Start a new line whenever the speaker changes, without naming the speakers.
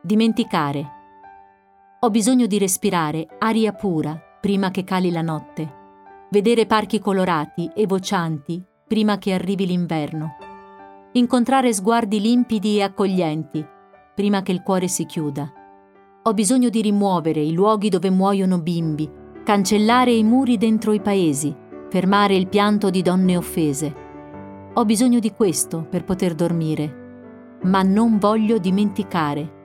Dimenticare. Ho bisogno di respirare aria pura prima che cali la notte, vedere parchi colorati e vocianti prima che arrivi l'inverno, incontrare sguardi limpidi e accoglienti prima che il cuore si chiuda. Ho bisogno di rimuovere i luoghi dove muoiono bimbi, cancellare i muri dentro i paesi, fermare il pianto di donne offese. Ho bisogno di questo per poter dormire, ma non voglio dimenticare.